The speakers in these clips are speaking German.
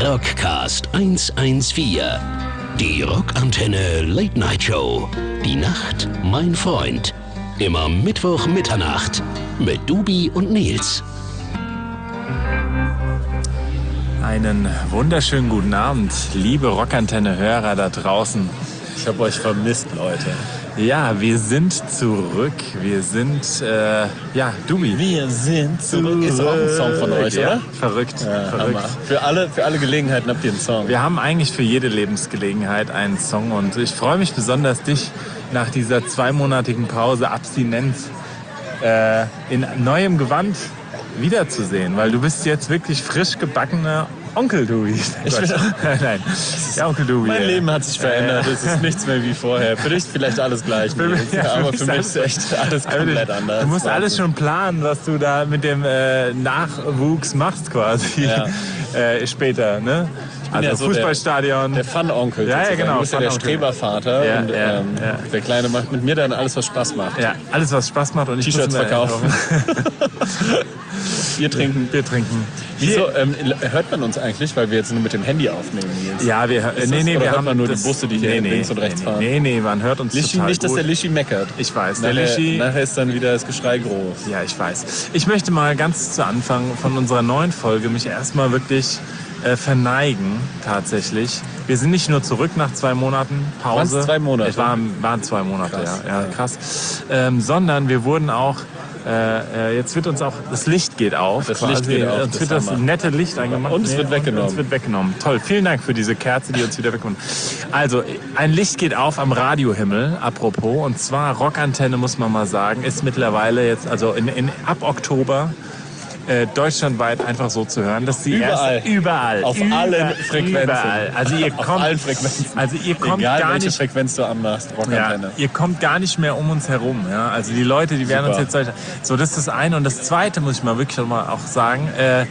Rockcast 114. Die Rockantenne Late Night Show. Die Nacht, mein Freund. Immer Mittwoch Mitternacht mit Dubi und Nils. Einen wunderschönen guten Abend, liebe Rockantenne-Hörer da draußen. Ich habe euch vermisst, Leute. Ja, wir sind zurück. Wir sind, Dubi. Wir sind zurück. Ist auch ein Song von euch, ja, oder? Verrückt. Hammer. Für alle Gelegenheiten habt ihr einen Song. Wir haben eigentlich für jede Lebensgelegenheit einen Song und ich freue mich besonders, dich nach dieser 2-monatigen Pause Abstinenz in neuem Gewand wiederzusehen, weil du bist jetzt wirklich frisch gebackener Onkel Dubi. Nein, der Onkel Dubi. Mein Leben hat sich verändert, es ist nichts mehr wie vorher. Für dich vielleicht alles gleich, aber für mich ist echt alles komplett anders. Du musst alles schon planen, was du da mit dem Nachwuchs machst quasi später, ne? Also ja so Fußballstadion. Der Fun-Onkel. Ja, genau. Du bist ja der Strebervater. Ja, und der Kleine macht mit mir dann alles, was Spaß macht. Ja, alles, was Spaß macht. Und T-Shirts verkaufen. Bier trinken. Wieso hört man uns eigentlich, weil wir jetzt nur mit dem Handy aufnehmen? Jetzt? Ja, wir haben nur die Busse, die hier links und rechts fahren. Nee, man hört uns Lischi, total nicht, dass gut. der Lischi meckert. Ich weiß. Nachher ist dann wieder das Geschrei groß. Ja, ich weiß. Ich möchte mal ganz zu Anfang von unserer neuen Folge mich erstmal wirklich verneigen, tatsächlich. Wir sind nicht nur zurück nach 2 Monaten Pause. Waren es 2 Monate? Es waren 2 Monate, krass. Ja, krass. Sondern wir wurden auch, jetzt wird uns auch, das Licht geht auf. Das Licht geht auf. Uns wird das nette Licht angemacht. Und es wird weggenommen. Uns wird weggenommen. Toll, vielen Dank für diese Kerze, die uns wieder weggenommen. Also, ein Licht geht auf am Radiohimmel, apropos. Und zwar Rockantenne, muss man mal sagen, ist mittlerweile jetzt, also ab Oktober, deutschlandweit einfach so zu hören, dass sie überall auf allen Frequenzen. Überall. Also ihr kommt, auf allen Frequenzen. Also ihr kommt egal gar welche nicht, Frequenz du anmachst, Rockantenne. Ja, ihr kommt gar nicht mehr um uns herum. Ja? Also die Leute, die werden uns jetzt so, das ist das eine. Und das zweite muss ich mal wirklich mal auch sagen.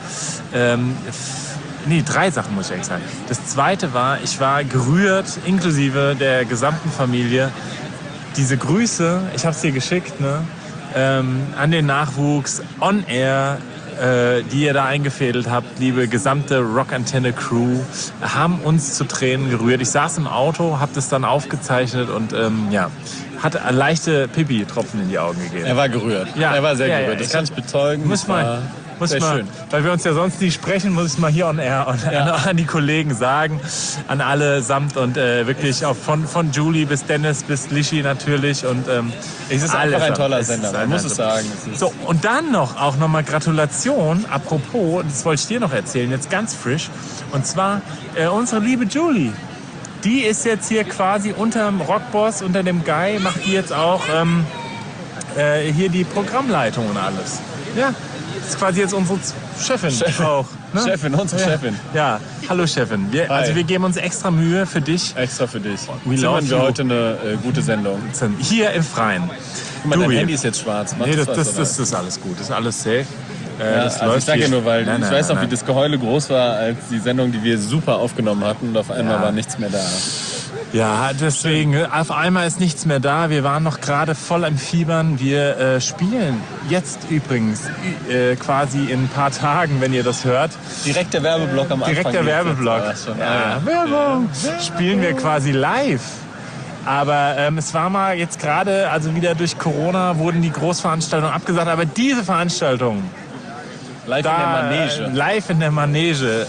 3 Sachen muss ich eigentlich sagen. Das zweite war, ich war gerührt, inklusive der gesamten Familie. Diese Grüße, ich habe es dir geschickt, ne? An den Nachwuchs, on air, die ihr da eingefädelt habt, liebe gesamte Rockantenne-Crew, haben uns zu Tränen gerührt. Ich saß im Auto, habe das dann aufgezeichnet und hat leichte Pipi-Tropfen in die Augen gegeben. Er war gerührt. Ja, er war sehr gerührt. Ja, das kann ich bezeugen. Muss man, schön. Weil wir uns ja sonst nie sprechen, muss ich es mal hier on air an die Kollegen sagen, an alle samt und wirklich auch von Julie bis Dennis bis Lischi natürlich und es ist einfach ein toller Sender, man muss es sagen. So, und dann noch mal Gratulation, apropos, das wollte ich dir noch erzählen, jetzt ganz frisch, und zwar unsere liebe Julie. Die ist jetzt hier quasi unterm Rockboss, unter dem Guy, macht die jetzt auch hier die Programmleitung und alles. Ja. Das ist quasi jetzt unsere Chefin auch. Ne? Unsere Chefin. Ja, hallo Chefin. Wir geben uns extra Mühe für dich. Extra für dich. Zimmern wir heute eine gute Sendung. Hier im Freien. Guck mal, dein Handy ist jetzt schwarz. Nee, das ist alles gut. Das ist alles safe. Das also läuft ich sage ja nur, weil ich weiß noch, wie das Geheule groß war, als die Sendung, die wir super aufgenommen hatten, und auf einmal war nichts mehr da. Ja, deswegen, auf einmal ist nichts mehr da. Wir waren noch gerade voll im Fiebern. Wir spielen jetzt übrigens quasi in ein paar Tagen, wenn ihr das hört. Direkt der Werbeblock am Anfang. Direkt der Werbeblock. Werbung. Spielen wir quasi live. Aber es war mal jetzt gerade, also wieder durch Corona wurden die Großveranstaltungen abgesagt. Aber diese Veranstaltung, Live in der Manege. Live in der Manege.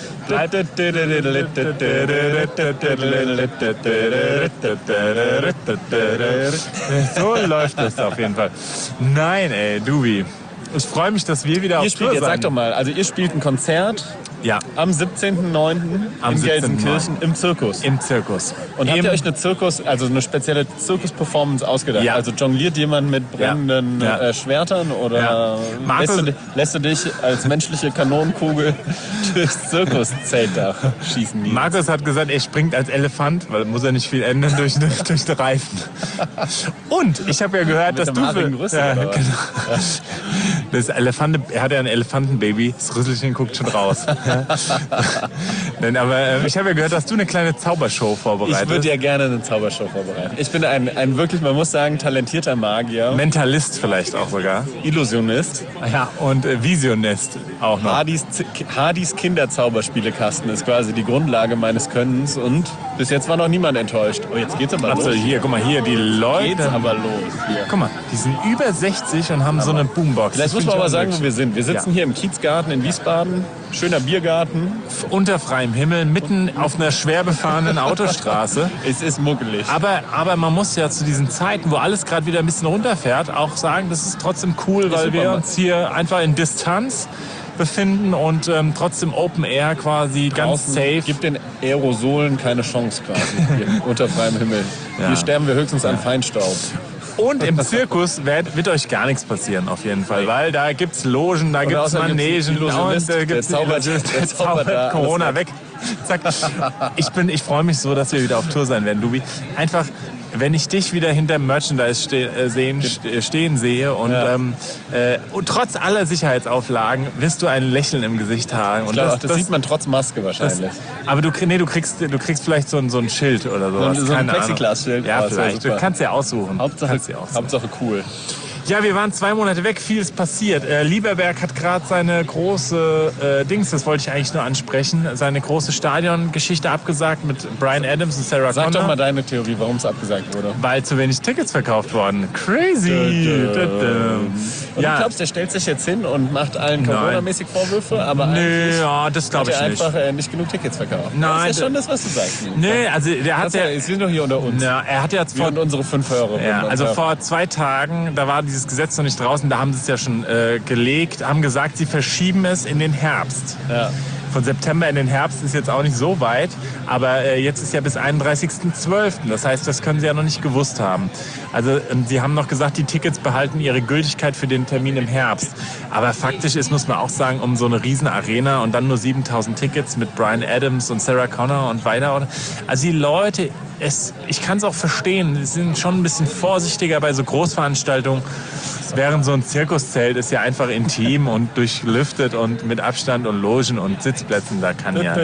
So läuft das auf jeden Fall. Nein, ey, Dubi. Ich freue mich, dass wir wieder auf Tour sind. Sag doch mal, also ihr spielt ein Konzert am 17.09. in Gelsenkirchen im Zirkus. Im Zirkus. Und habt ihr euch eine spezielle Zirkus-Performance ausgedacht? Ja. Also jongliert jemand mit brennenden Schwertern oder lässt du dich als menschliche Kanonenkugel durchs Zirkuszeltdach schießen? Markus hat gesagt, er springt als Elefant, weil muss er nicht viel ändern durch den Reifen. Und ich habe ja gehört, dass du das Elefant, er hat ja ein Elefantenbaby, das Rüsselchen guckt schon raus. Nein, aber ich habe ja gehört, dass du eine kleine Zaubershow vorbereitet. Ich würde ja gerne eine Zaubershow vorbereiten. Ich bin ein wirklich, man muss sagen, talentierter Magier. Mentalist vielleicht auch sogar. Illusionist. Ja, und Visionist auch noch. Hardys Kinderzauberspielekasten ist quasi die Grundlage meines Könnens und bis jetzt war noch niemand enttäuscht. Oh, jetzt geht's aber los. Hier, guck mal, hier, die Leute. Geht's aber los. Hier. Guck mal, die sind über 60 und haben so eine Boombox. Vielleicht muss man aber sagen, wo wir sind. Wir sitzen hier im Kiezgarten in Wiesbaden. Schöner Biergarten. Unter freiem Himmel, mitten auf einer schwer befahrenen Autostraße. Es ist muckelig. Aber man muss ja zu diesen Zeiten, wo alles gerade wieder ein bisschen runterfährt, auch sagen, das ist trotzdem cool, weil wir uns hier einfach in Distanz befinden und trotzdem Open Air quasi ganz safe. Gibt den Aerosolen keine Chance quasi hier unter freiem Himmel. Ja. Hier sterben wir höchstens an Feinstaub. Und im Zirkus wird euch gar nichts passieren auf jeden Fall, weil da gibt's Logen, da gibt's Manegen und der zaubert Corona weg. Zack. Ich freue mich so, dass wir wieder auf Tour sein werden, Dubi. Einfach, wenn ich dich wieder hinter Merchandise stehen sehe und trotz aller Sicherheitsauflagen wirst du ein Lächeln im Gesicht haben. Und das sieht man trotz Maske wahrscheinlich. Aber du kriegst vielleicht so ein Schild oder sowas. So ein Plexiglas-Schild. Ja, vielleicht. Du kannst ja aussuchen. Hauptsache cool. Ja, wir waren 2 Monate weg, viel ist passiert. Lieberberg hat gerade seine große das wollte ich eigentlich nur ansprechen, seine große Stadiongeschichte abgesagt mit Bryan Adams und Sarah Connor. Sag doch mal deine Theorie, warum es abgesagt wurde. Weil zu wenig Tickets verkauft wurden. Crazy! Und du glaubst, der stellt sich jetzt hin und macht allen Corona-mäßig Vorwürfe, aber eigentlich das glaube ich nicht. Einfach nicht genug Tickets verkauft. Nein. Das ist ja schon das, was du sagst. Nee, also der hat ja... Wir sind doch hier unter uns. Ja, er hat jetzt und unsere 5 Euro. Ja, also vor 2 Tagen, da war dieses Gesetz noch nicht draußen, da haben sie es ja schon gelegt, haben gesagt, sie verschieben es in den Herbst. Ja. Von September in den Herbst ist jetzt auch nicht so weit, aber jetzt ist ja bis 31.12. Das heißt, das können sie ja noch nicht gewusst haben. Also sie haben noch gesagt, die Tickets behalten ihre Gültigkeit für den Termin im Herbst. Aber faktisch ist, muss man auch sagen, um so eine riesen Arena und dann nur 7.000 Tickets mit Bryan Adams und Sarah Connor und weiter. Also die Leute, ich kann es auch verstehen, sie sind schon ein bisschen vorsichtiger bei so Großveranstaltungen. Während so ein Zirkuszelt ist ja einfach intim und durchlüftet und mit Abstand und Logen und Sitzplätzen, da kann ja...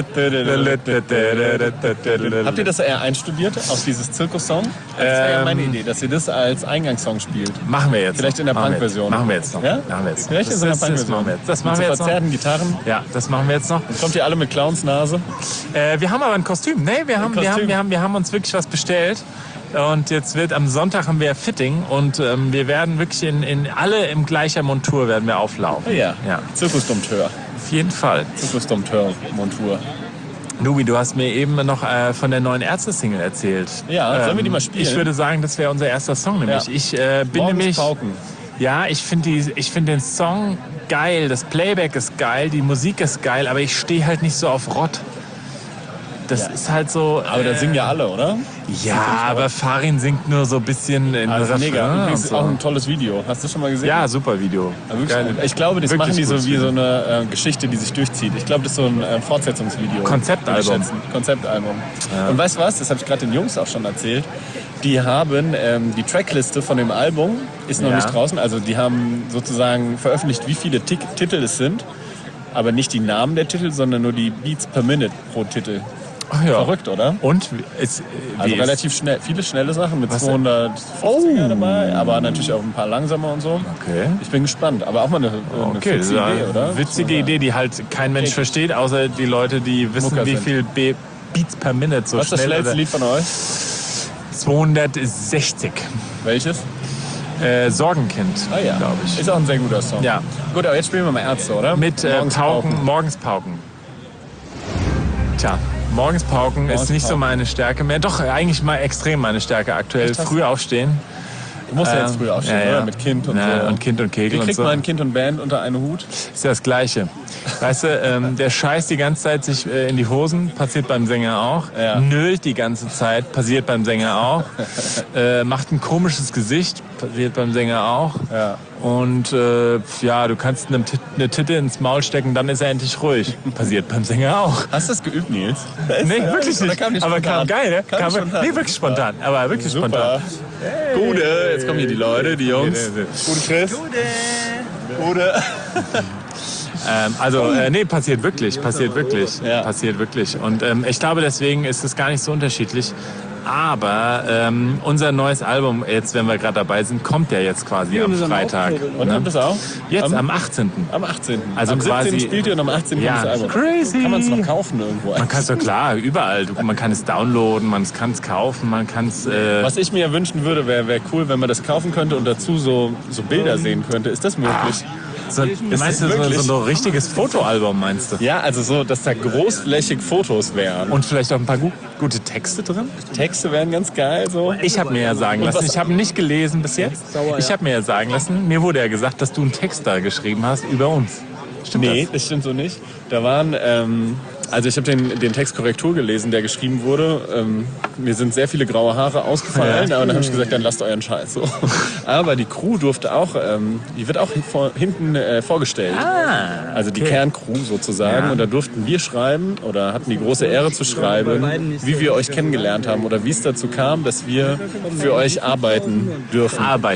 Habt ihr das eher einstudiert, auf dieses Zirkussong? Das wäre ja meine Idee, dass ihr das als Eingangssong spielt. Machen wir jetzt. Vielleicht in der Punk-Version. Machen wir jetzt noch. Ja? Machen wir jetzt. Vielleicht in so einer Punk-Version. Das machen wir jetzt noch. Mit so verzerrten Gitarren. Ja, das machen wir jetzt noch. Dann kommt ihr alle mit Clownsnase. Wir haben aber ein Kostüm. Nee, wir haben uns wirklich was bestellt. Und jetzt am Sonntag haben wir Fitting und wir werden wirklich alle in gleicher Montur werden wir auflaufen. Ja. Zirkusdompteur. Auf jeden Fall. Zirkusdompteur-Montur. Nubi, du hast mir eben noch von der neuen Ärzte-Single erzählt. Ja, sollen wir die mal spielen? Ich würde sagen, das wäre unser erster Song nämlich. Ja. Ich bin nämlich... Pauken. Ja, ich finde den Song geil, das Playback ist geil, die Musik ist geil, aber ich stehe halt nicht so auf Rott. Das ist halt so... Aber da singen ja alle, oder? Ja, aber Farin singt nur so ein bisschen in also mega. Das ist so. Auch ein tolles Video. Hast du schon mal gesehen? Ja, super Video. Ich glaube, das machen die so wie so eine Geschichte, die sich durchzieht. Ich glaube, das ist so ein Fortsetzungsvideo. Konzeptalbum. Ja. Und weißt du was? Das habe ich gerade den Jungs auch schon erzählt. Die haben die Trackliste von dem Album ist noch nicht draußen. Also die haben sozusagen veröffentlicht, wie viele Titel es sind. Aber nicht die Namen der Titel, sondern nur die Beats per Minute pro Titel. Ach ja. Verrückt, oder? Und? Also relativ schnell, viele schnelle Sachen mit 250er dabei, aber natürlich auch ein paar langsamer und so. Okay. Ich bin gespannt, aber auch mal eine witzige Idee, oder? Witzige Idee, die halt kein Mensch versteht, außer die Leute, die wissen, wie viel Beats per Minute so schnell. Was ist das schnellste Lied von euch? 260. Welches? Sorgenkind, glaube ich. Ist auch ein sehr guter Song. Ja. Gut, aber jetzt spielen wir mal Ärzte, oder? Mit Morgens Pauken. Tja. Morgens Pauken ist nicht so meine Stärke mehr. Doch, eigentlich mal extrem meine Stärke aktuell. Früh aufstehen. Du musst ja jetzt früh aufstehen, oder? Mit Kind und so. Und Kind und Kegel und so. Wie kriegt man ein Kind und Band unter einen Hut? Ist ja das Gleiche. Weißt du, der scheißt die ganze Zeit sich in die Hosen, passiert beim Sänger auch. Ja. Nölt die ganze Zeit, passiert beim Sänger auch. Macht ein komisches Gesicht, passiert beim Sänger auch. Ja. Und du kannst eine Titte ins Maul stecken, dann ist er endlich ruhig. Passiert beim Sänger auch. Hast du das geübt, Nils? Nee, wirklich nicht. Aber kam geil, ne? Nee, wirklich spontan. Aber wirklich super. Spontan. Hey. Gute, jetzt kommen hier die Leute, die Jungs. Gute Chris. Gute. Nee, passiert wirklich. Ja. Passiert wirklich. Und ich glaube, deswegen ist es gar nicht so unterschiedlich. Aber unser neues Album, jetzt wenn wir gerade dabei sind, kommt ja jetzt quasi am Freitag. Und habt ihr das auch? Jetzt am 18. Am 18. Also am 17. quasi spielt ihr und am 18. Ja, kommt das Album. crazy. Kann man es noch kaufen irgendwo? Man kann es doch klar, überall. Man kann es downloaden, man kann es kaufen, man kann es... Was ich mir wünschen würde, wäre cool, wenn man das kaufen könnte und dazu so Bilder sehen könnte. Ist das möglich? Meinst du so ein richtiges Fotoalbum, meinst du? Ja, also so, dass da großflächig Fotos wären. Und vielleicht auch ein paar gute Texte drin? Texte wären ganz geil. So. Ich habe mir ja sagen lassen, ich habe nicht gelesen bis jetzt, ich habe mir ja sagen lassen, mir wurde ja gesagt, dass du einen Text da geschrieben hast über uns. Stimmt Nee, das stimmt so nicht. Da waren, also ich habe den Text Korrektur gelesen, der geschrieben wurde. Mir sind sehr viele graue Haare ausgefallen, aber dann habe ich gesagt, dann lasst euren Scheiß so. Aber die Crew durfte auch, die wird auch hinten vorgestellt. Also die Kerncrew sozusagen. Ja. Und da durften wir schreiben oder hatten die große Ehre zu schreiben, wie wir euch kennengelernt haben oder wie es dazu kam, dass wir für euch arbeiten dürfen.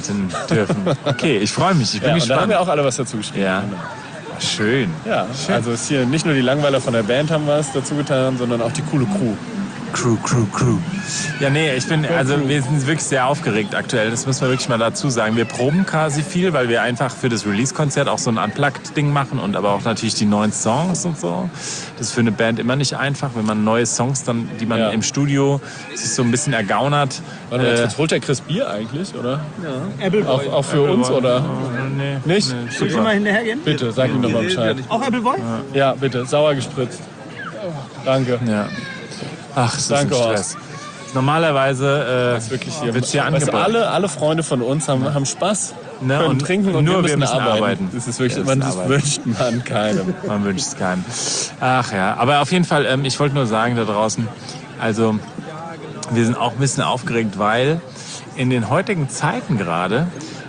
Okay, ich freue mich, ich bin Und da haben gespannt. wir auch alle was dazu geschrieben. Ja. Schön. Ja, also ist hier nicht nur die Langweiler von der Band haben was dazu getan, sondern auch die coole Crew. Crew. Ja, nee, wir sind wirklich sehr aufgeregt aktuell. Das müssen wir wirklich mal dazu sagen. Wir proben quasi viel, weil wir einfach für das Release-Konzert auch so ein Unplugged-Ding machen und aber auch natürlich die neuen Songs und so. Das ist für eine Band immer nicht einfach, wenn man neue Songs dann, die man im Studio sich so ein bisschen ergaunert. Warte mal, jetzt holt der Chris Bier eigentlich, oder? Ja. Appleboy. Auch für uns, oder? Nee. Nicht? Soll ich mal hinterhergehen? Bitte, sag ihm doch mal Bescheid. Auch Appleboy? Ja, bitte, sauer gespritzt. Danke. Ja. Ach, das Danke, ist ein Stress. Normalerweise Wirklich hier. wird es hier Weißt du, angeboten. alle Freunde von uns haben Spaß, Ne, können und trinken und nur wir wir müssen müssen arbeiten. Das ist wirklich, Wir müssen das arbeiten. wünscht man keinem. Man wünscht es keinem. Ach ja, aber auf jeden Fall, ich wollte nur sagen da draußen, also wir sind auch ein bisschen aufgeregt, weil in den heutigen Zeiten gerade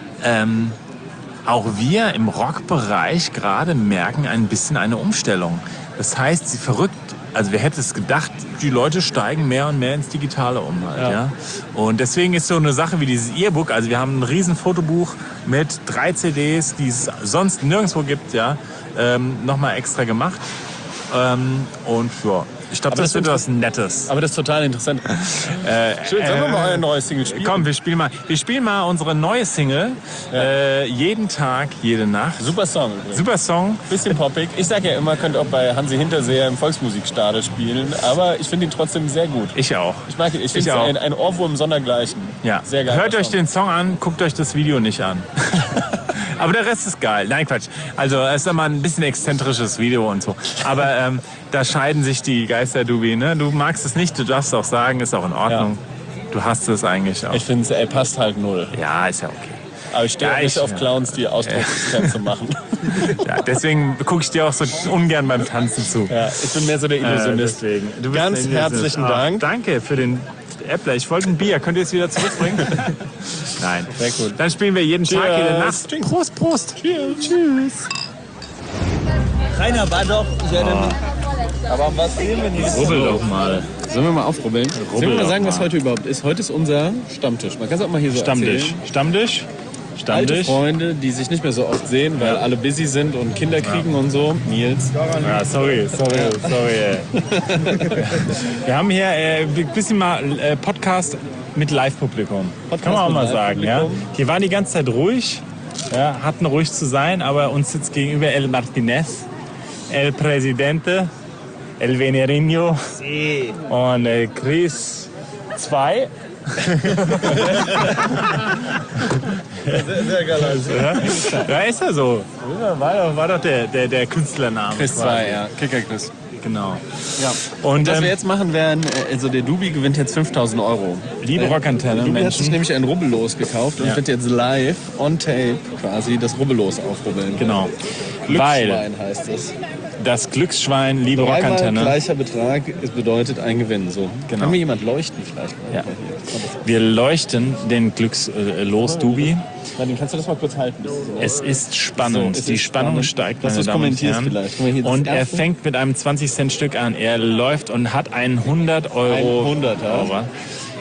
auch wir im Rockbereich gerade merken ein bisschen eine Umstellung. Das heißt, sie verrückt, also wer hätte es gedacht, die Leute steigen mehr und mehr ins Digitale um halt, ja. Und deswegen ist so eine Sache wie dieses E-Book, also wir haben ein riesen Fotobuch mit 3 CDs, die es sonst nirgendwo gibt, ja, nochmal extra gemacht. Und ja, ich glaube, das wird was Nettes. Aber das ist total interessant. Schön, sollen wir mal euer neues Single spielen? Komm, wir spielen mal unsere neue Single. Jeden Tag, jede Nacht. Super Song übrigens. Super Song. Bisschen poppig. Ich sag ja immer, könnt auch bei Hansi Hinterseher im Volksmusikstadel spielen. Aber ich finde ihn trotzdem sehr gut. Ich auch. Ich mag ihn. Ich finde auch. ein Ohrwurm sondergleichen. Ja. Sehr geil. Hört euch den Song an, guckt euch das Video nicht an. Aber der Rest ist geil. Nein, Quatsch. Also es ist immer ein bisschen exzentrisches Video und so. Aber da scheiden sich die Geister, Dubi. Ne? Du magst es nicht, du darfst auch sagen, ist auch in Ordnung. Du hasst es eigentlich auch. Ich finde, er passt halt null. Ja, ist ja okay. Aber ich stehe Ja, nicht ich- auf Clowns, die Ausdruckskämpfe machen. Ja, deswegen gucke ich dir auch so ungern beim Tanzen zu. Ja, ich bin mehr so der Illusionist. Deswegen. Du bist Ganz ein Illusionist. herzlichen Ah, Dank. Danke für den Äppler. Ich wollte ein Bier. Könnt ihr es wieder zurückbringen? Nein. Sehr gut. Dann spielen wir jeden Tag, jede Cheers. Nacht. Prost, Prost. Tschüss. Rainer war doch, ich erinnere mich. Aber was sehen wir nicht? Rubbel doch mal. Sollen wir mal aufrubbeln? Sollen wir mal doch sagen, was mal. heute überhaupt ist? Heute ist unser Stammtisch. Man kann es auch mal hier so erzählen. Stammtisch. Alte Freunde, die sich nicht mehr so oft sehen, weil alle busy sind und Kinder kriegen und so. Nils. Ja, sorry. Ey. Wir haben hier ein bisschen mal Podcast mit Live-Publikum. Kann man auch mit mal sagen. Ja? Live-Publikum. Hier waren die ganze Zeit ruhig, ja, hatten ruhig zu sein, aber uns sitzt gegenüber El Martinez, El Presidente, El Venerino und Chris 2. Sehr geil. Ja, ist ja so. War doch der Künstlername. Chris quasi. 2, ja. Kicker Chris. Genau. Ja. Und Was wir jetzt machen werden, also der Dubi gewinnt jetzt 5.000 Euro. liebe Rockantenne, Dubi hat sich Menschen. nämlich ein Rubbellos gekauft und Ja. wird jetzt live on tape quasi das Rubbellos aufrubbeln. Genau. Weil Glücksschwein heißt es. das Glücksschwein, liebe Dreimal Rockantenne, gleicher Betrag, es bedeutet ein Gewinn. So. Genau. Kann mir jemand leuchten vielleicht? Mal? Ja. wir leuchten den Glückslos Dubi. Martin, kannst du das mal kurz halten? Es ist spannend. So, es Die ist Spannung spannend. steigt, Dass meine du's Damen und kommentierst Herren. vielleicht. Guck mal hier, das Und er erste. fängt mit einem 20-Cent-Stück an. Er läuft und hat einen 100 Euro. Ein 100er.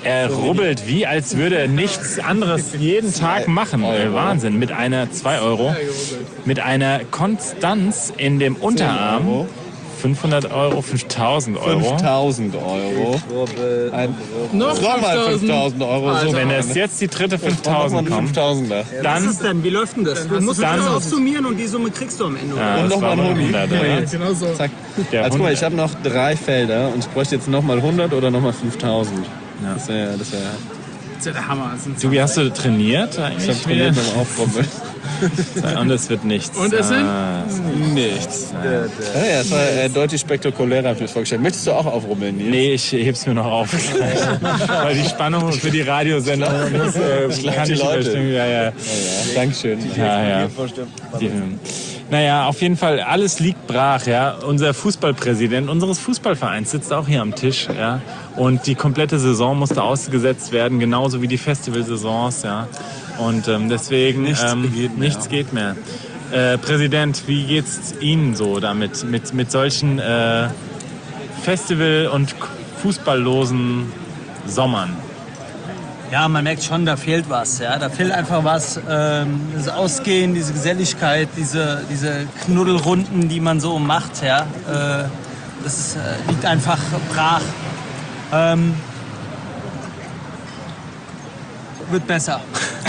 Er rubbelt wie, als würde er nichts anderes jeden Tag machen. Wahnsinn. Mit einer 2 Euro. Mit einer Konstanz in dem Unterarm. 500 Euro, 5.000 Euro. 5.000 Euro. Nochmal 5.000 Euro. Also, wenn es jetzt die dritte 5.000 kommt, dann... Was ist denn? Wie läuft denn das? Du musst dann- das aufsummieren und die Summe kriegst du am Ende. Ja, Und das nochmal war ein Huni. 100, oder? Genau so. Zack. Der Also guck mal, 100. ich habe noch 3 Felder und ich bräuchte jetzt nochmal 100 oder nochmal 5.000. Ja. Das wäre... Das ist ja der Hammer. Das sind Du, wie hast du trainiert Ich eigentlich? habe trainiert beim Aufrubbeln. Und es wird nichts. Und es sind? Nichts. Ja, es war deutlich spektakulärer, habe ich mir vorgestellt. Möchtest du auch aufrubbeln, Nils? Nee, ich heb's mir noch auf. Weil die Spannung für die Radiosender das kann die ich Leute. überstimmen. Ja. Dankeschön. Ja. Naja, auf jeden Fall, alles liegt brach. Ja. Unser Fußballpräsident unseres Fußballvereins sitzt auch hier am Tisch. Ja. Und die komplette Saison musste ausgesetzt werden, genauso wie die Festivalsaisons. Ja. Und deswegen nichts geht mehr. Präsident, wie geht's Ihnen so damit? Mit solchen Festival- und fußballlosen Sommern? Ja, man merkt schon, da fehlt was. Ja? Da fehlt einfach was. Das Ausgehen, diese Geselligkeit, diese Knuddelrunden, die man so macht. Ja? Das liegt einfach brach. Wird besser.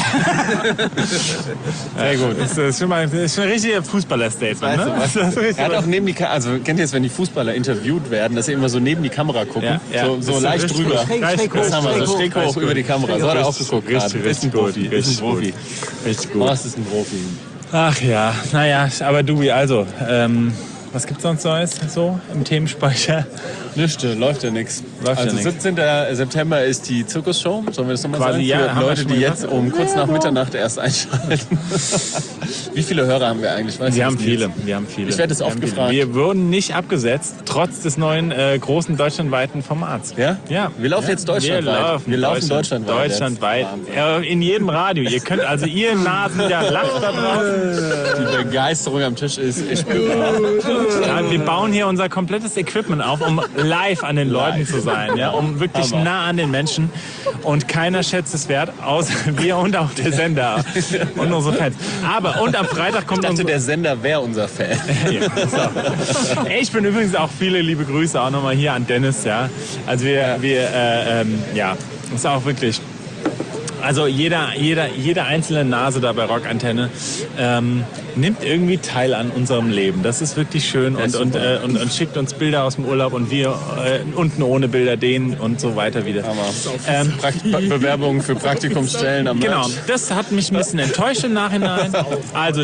Sehr gut. Das ist schon ein richtiges Fußballer-Statement. Ne? Er hat auch neben die also kennt ihr es, wenn die Fußballer interviewt werden, dass sie immer so neben die Kamera gucken, Ja. so Das ist leicht richtig drüber. gut. Schräg Das haben wir so hoch. schräg hoch über die Kamera. So hat er auch geguckt gerade. Richtig Ist ein gut. Profi. Ist ein Profi. Richtig gut. Horst ist ein Profi. Ach ja, naja, aber Dubi, also, was gibt's sonst Neues so im Themenspeicher? Nichts, läuft ja nichts. Läuft ja Also nix. 17. September ist die Zirkusshow. Sollen wir das nochmal Quasi, sagen? ja, Für haben wir Leute, schon die mal jetzt gesagt. um kurz nach Mitternacht erst einschalten. Wie viele Hörer haben wir eigentlich? Weißt du Wir das haben nicht? viele, wir haben viele. Ich werde es Wir oft haben viele. gefragt. Wir wurden nicht abgesetzt, trotz des neuen großen deutschlandweiten Formats. Ja? Ja. Wir laufen jetzt deutschlandweit. Wir laufen deutschlandweit. Deutschlandweit. jetzt. In jedem Radio. Ihr könnt, also ihr Nasen, der lacht da draußen. Die Begeisterung am Tisch ist spürbar. Ja, wir bauen hier unser komplettes Equipment auf, um live an den Leuten zu sein, ja, um wirklich Hammer. nah an den Menschen. Und keiner schätzt es wert, außer wir und auch der Sender und unsere Fans. Aber und am Freitag Ich kommt dachte, unsere... der Sender wäre unser Fan. Ja, so. Ey, ich bin übrigens auch viele liebe Grüße auch nochmal hier an Dennis, ja. Also ja, ist auch wirklich... Also jede einzelne Nase da bei Rockantenne nimmt irgendwie teil an unserem Leben. Das ist wirklich schön und schickt uns Bilder aus dem Urlaub und wir unten ohne Bilder den und so weiter wieder. Bewerbungen für Praktikumsstellen am Genau, Merch. das hat mich ein bisschen enttäuscht im Nachhinein. Also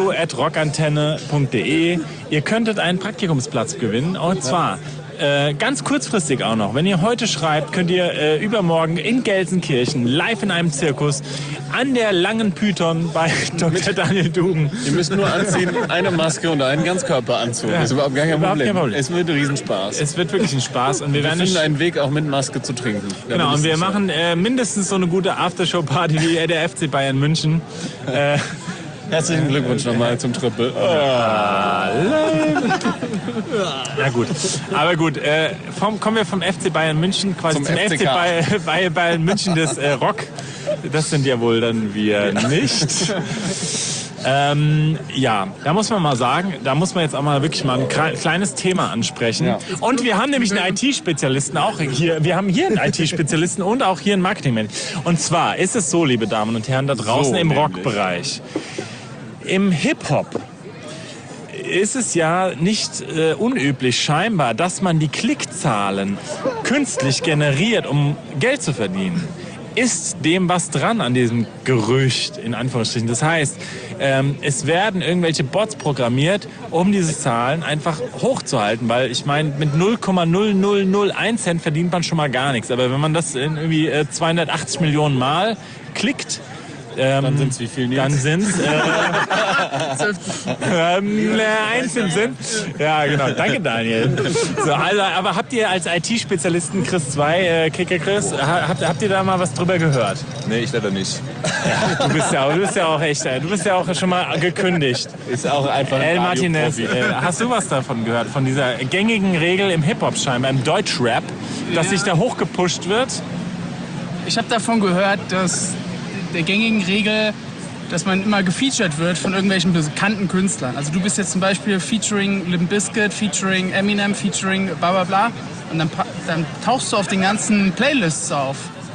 studio@rockantenne.de. Ihr könntet einen Praktikumsplatz gewinnen und zwar ganz kurzfristig auch noch. Wenn ihr heute schreibt, könnt ihr übermorgen in Gelsenkirchen live in einem Zirkus an der Langen Python bei Dr. Daniel Duben. Ihr müsst nur anziehen, eine Maske und einen Ganzkörperanzug. Das ist überhaupt gar kein Überhaupt Problem. kein Problem. Es wird ein Riesenspaß. Es wird wirklich ein Spaß und wir Wir werden finden einen Weg, auch mit Maske zu trinken. Genau, und wir machen mindestens so eine gute Aftershow-Party wie der FC Bayern München. Herzlichen Glückwunsch nochmal zum Triple. Ja gut, aber gut, kommen wir vom FC Bayern München quasi Zum zum FC FCK. Bayern München des Rock. Das sind ja wohl dann wir nicht. Ja, da muss man mal sagen, da muss man jetzt auch mal wirklich mal ein kleines Thema ansprechen. Ja. Und wir haben nämlich einen IT-Spezialisten auch hier. Wir haben hier einen IT-Spezialisten und auch hier einen Marketingmanager. Und zwar ist es so, liebe Damen und Herren, da draußen So im nämlich. Rockbereich. Im Hip-Hop ist es ja nicht unüblich scheinbar, dass man die Klickzahlen künstlich generiert, um Geld zu verdienen. Ist dem was dran an diesem Gerücht, in Anführungsstrichen? Das heißt, es werden irgendwelche Bots programmiert, um diese Zahlen einfach hochzuhalten, weil ich meine, mit 0,0001 Cent verdient man schon mal gar nichts. Aber wenn man das in irgendwie 280 Millionen Mal klickt, Dann sind es wie viel, Nils? dann sind es 1 im Sinn. Ja, genau. Danke, Daniel. So, also, aber habt ihr als IT-Spezialisten Chris 2, Kicker Chris, habt ihr da mal was drüber gehört? Nee, ich leider nicht. Du bist ja auch echt, du bist ja auch schon mal gekündigt. Ist auch einfach ein El Martinez, Radioprofi. hast du was davon gehört? Von dieser gängigen Regel im Hip-Hop scheinbar, im Deutschrap, dass sich da hochgepusht wird? Ich habe davon gehört, dass der gängigen Regel, dass man immer gefeatured wird von irgendwelchen bekannten Künstlern. Also du bist jetzt zum Beispiel featuring Limp Bizkit, featuring Eminem, featuring bla bla bla. Und dann tauchst du auf den ganzen Playlists auf,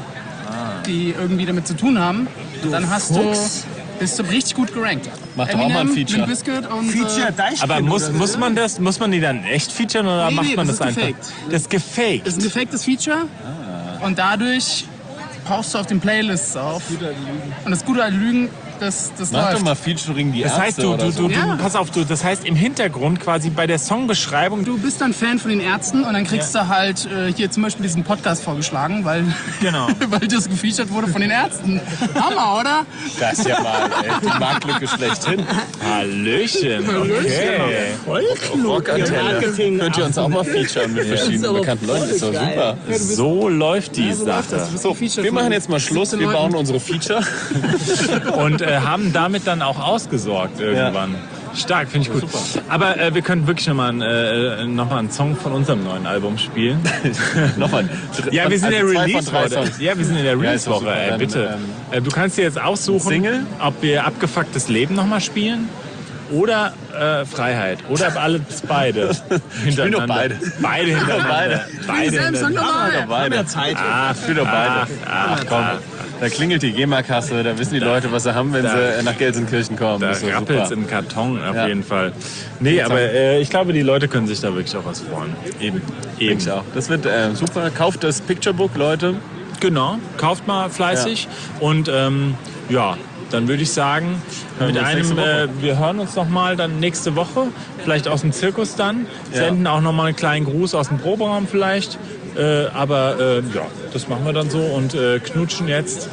die irgendwie damit zu tun haben. Und dann bist du richtig gut gerankt. Mach doch auch mal ein Feature. Limp Bizkit und Aber muss man die dann echt featuren oder macht man das einfach? Gefaked. Das ist gefaked. Das ist ein gefaktes Feature. Und dadurch tauchst du auf den Playlists auf. Und das Gute an Lügen, das Mach läuft. doch mal Featuring die Das heißt, Ärzte pass auf, das heißt im Hintergrund quasi bei der Songbeschreibung. Du bist dann Fan von den Ärzten und dann kriegst du halt hier zum Beispiel diesen Podcast vorgeschlagen, weil, Genau. weil das gefeatured wurde von den Ärzten. Hammer, oder? Das ist ja mal die Marktlücke schlechthin. Hallöchen. Okay. Voll klug. Rockantenne. Könnt ihr uns auch mal featuren mit verschiedenen bekannten Leuten? Das ist doch super. So läuft die So läuft Sache. das. Du wirst So, gefeatured wir von machen jetzt mal Schluss. 17 Wir bauen Leuten. unsere Feature. Und haben damit dann auch ausgesorgt irgendwann. Stark, finde ich gut. Aber wir können wirklich nochmal einen Song von unserem neuen Album spielen. Nochmal. Ja, wir sind in der Also 2 von 3 Release-Woche. Songs. Ja, wir sind in der Ja, ist doch Release-Woche, super. Dann, bitte. Du kannst dir jetzt aussuchen, Single? ob wir Abgefucktes Leben nochmal spielen oder Freiheit. Oder alles beide. Spiel doch beide. Beide hintereinander. Beide Selben Song hintereinander. nochmal. Beide. Zeit. Spiel doch beide. Ach komm. Da klingelt die GEMA-Kasse, da wissen die Leute, was sie haben, wenn sie nach Gelsenkirchen kommen. Da Das ist doch rappelt's super. im Karton auf Ja. jeden Fall. Nee, aber ich glaube, die Leute können sich da wirklich auch was freuen. Eben. Ich auch. Das wird super. Kauft das Picturebook, Leute. Genau, kauft mal fleißig. Und ja, dann würde ich sagen, mit uns einem, nächste Woche. wir hören uns noch mal dann nächste Woche, vielleicht aus dem Zirkus dann, senden auch noch mal einen kleinen Gruß aus dem Proberaum vielleicht. Aber ja, das machen wir dann so und knutschen jetzt.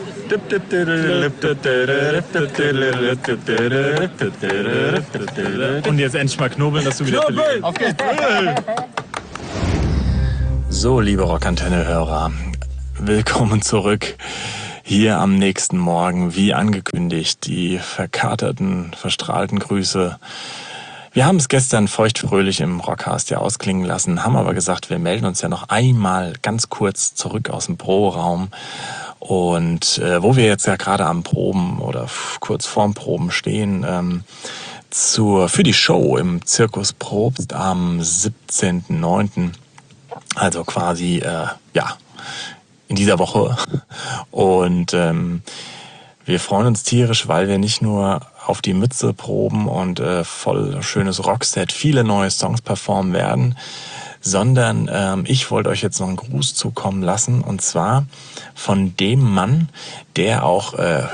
Und jetzt endlich mal knobeln, dass du wieder verlierst. Auf geht's. So, liebe Rockantenne-Hörer, willkommen zurück. Hier am nächsten Morgen, wie angekündigt, die verkaterten, verstrahlten Grüße. Wir haben es gestern feuchtfröhlich im Rockcast ja ausklingen lassen, haben aber gesagt, wir melden uns ja noch einmal ganz kurz zurück aus dem Proberaum. Und wo wir jetzt ja gerade am Proben oder kurz vorm Proben stehen, für die Show im Zirkus Probst am 17.09., also quasi, in dieser Woche. Und wir freuen uns tierisch, weil wir nicht nur auf die Mütze proben und voll schönes Rockset, viele neue Songs performen werden, sondern ich wollte euch jetzt noch einen Gruß zukommen lassen, und zwar von dem Mann, der auch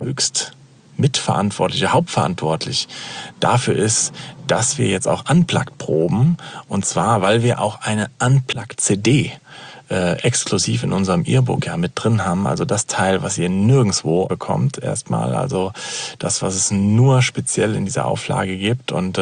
hauptverantwortlich dafür ist, dass wir jetzt auch Unplugged proben, und zwar, weil wir auch eine Unplugged-CD exklusiv in unserem Earbook ja mit drin haben, also das Teil, was ihr nirgendwo bekommt erstmal, also das, was es nur speziell in dieser Auflage gibt. Und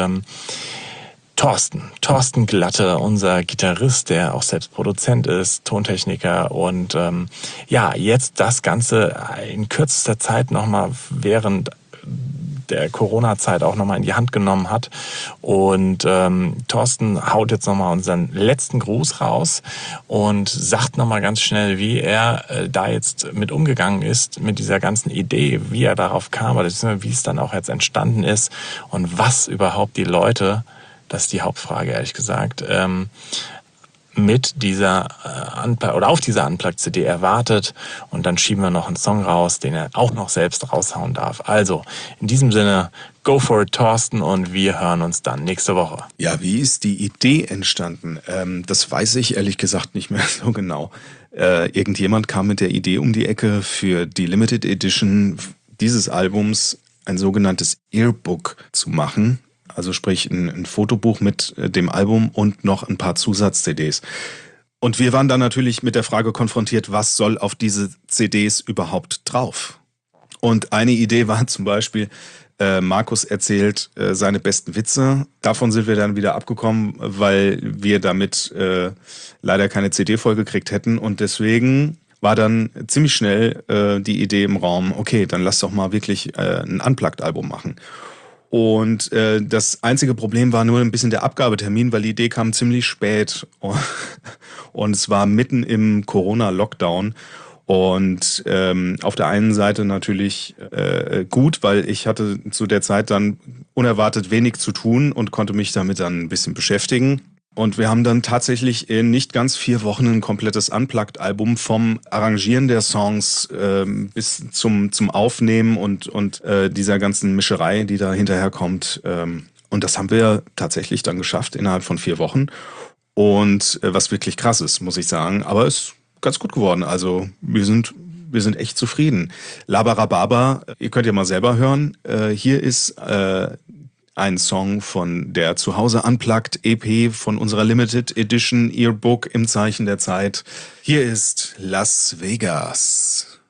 Thorsten Glatte, unser Gitarrist, der auch selbst Produzent ist, Tontechniker und jetzt das Ganze in kürzester Zeit nochmal während der Corona-Zeit auch nochmal in die Hand genommen hat. Und Thorsten haut jetzt nochmal unseren letzten Gruß raus und sagt nochmal ganz schnell, wie er da jetzt mit umgegangen ist, mit dieser ganzen Idee, wie er darauf kam, oder wie es dann auch jetzt entstanden ist und was überhaupt die Leute, das ist die Hauptfrage, ehrlich gesagt, mit dieser auf dieser Unplugged-CD erwartet. Und dann schieben wir noch einen Song raus, den er auch noch selbst raushauen darf. Also, in diesem Sinne, go for it, Thorsten, und wir hören uns dann nächste Woche. Ja, wie ist die Idee entstanden? Das weiß ich ehrlich gesagt nicht mehr so genau. Irgendjemand kam mit der Idee um die Ecke, für die Limited Edition dieses Albums ein sogenanntes Earbook zu machen. Also sprich ein Fotobuch mit dem Album und noch ein paar Zusatz-CDs. Und wir waren dann natürlich mit der Frage konfrontiert, was soll auf diese CDs überhaupt drauf? Und eine Idee war zum Beispiel, Markus erzählt seine besten Witze. Davon sind wir dann wieder abgekommen, weil wir damit leider keine CD vollgekriegt hätten. Und deswegen war dann ziemlich schnell die Idee im Raum, okay, dann lass doch mal wirklich ein Unplugged-Album machen. Und das einzige Problem war nur ein bisschen der Abgabetermin, weil die Idee kam ziemlich spät und es war mitten im Corona-Lockdown. Und auf der einen Seite natürlich gut, weil ich hatte zu der Zeit dann unerwartet wenig zu tun und konnte mich damit dann ein bisschen beschäftigen. Und wir haben dann tatsächlich in nicht ganz 4 Wochen ein komplettes Unplugged-Album vom Arrangieren der Songs bis zum Aufnehmen und dieser ganzen Mischerei, die da hinterher kommt. Und das haben wir tatsächlich dann geschafft innerhalb von 4 Wochen. Und was wirklich krass ist, muss ich sagen. Aber es ist ganz gut geworden. Also wir sind echt zufrieden. Labarababa, ihr könnt ja mal selber hören. Hier ist ein Song von der Zuhause Unplugged EP von unserer Limited Edition Earbook im Zeichen der Zeit. Hier ist Las Vegas.